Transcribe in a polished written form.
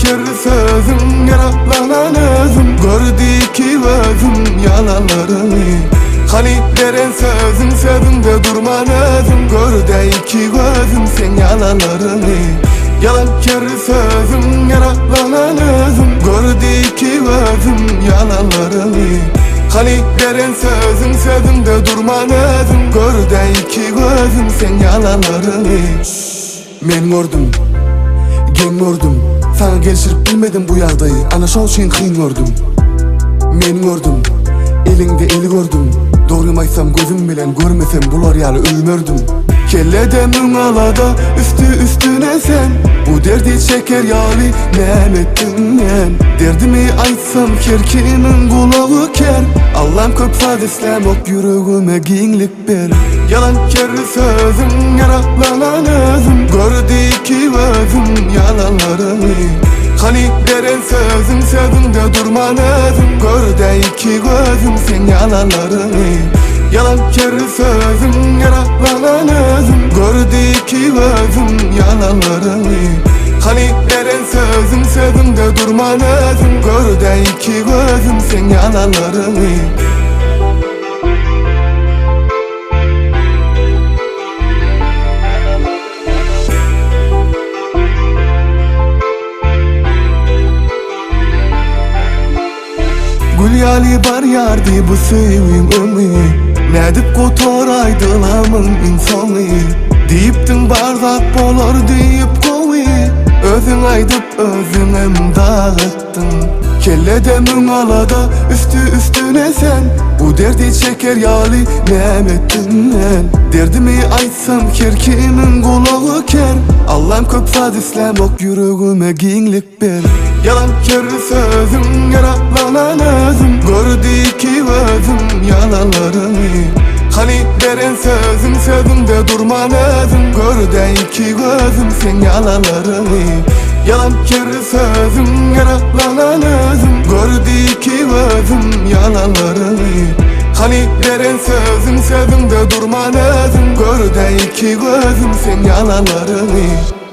kirli sözüm, yaralanan özüm. Gördü ki özüm yalanlarını. Hani veren sözümde durman özüm. Gördü ki özüm sen yalanlarını. Yalan kirli sözüm, yaralanan özüm. Gördü ki özüm yalanlarını. Hani veren sözümde durman özüm. Gördü ki özüm sen yalanlarını. Men gördüm, gen gördüm. Sana gelişirip bilmedim bu yağdayı. Ana şol şeyin kıyın gördüm. Men gördüm, elinde eli gördüm. Doğruyum aysam gözüm bilen görmesem bular yalı ölmördüm. Kelle demin alada üstüne sen. Bu derdi çeker yali nem ettin men. Derdimi aytsam kerkimin kulağı ker. Allah'ım köp fadislam ok yüreğime giyinlik ber. Yalan kerli sözüm, yaralanan özüm. Gördü ki özüm yalanlarını. Hani veren sözümde durman özüm. Gördü ki özüm sen yalanlarını. Yalan kerli sözüm, yaralanan özüm. Gördü ki özüm yalanlarını. Hani veren sözümde durman özüm. Gördü ki özüm sen yalanlarını. Gül yali bar yardı bu sevim ömü. Nedip kotoraydılamın insanı. Deyiptin bardak bolar deyip kovi. Özün aydıp özün hem dağıttın. Kelle demin alada üstüne sen. Bu derdi çeker yali nem ettin men. Derdimi aytsam kerkimin kulağı ker. Allah'ım köp fadislam ok yüreğime giyinlik ber. Yalan kirli sözüm, yaralanan özüm. Gördü ki özüm yalanlarını. Hani veren sözümde durman özüm. Gördü ki özüm sen yalanlarını. Yalan kirli sözüm, yaralanan özüm. Gördü ki özüm yalanlarını. Hani veren sözümde durman özüm. Gördü ki özüm sen yalanlarını.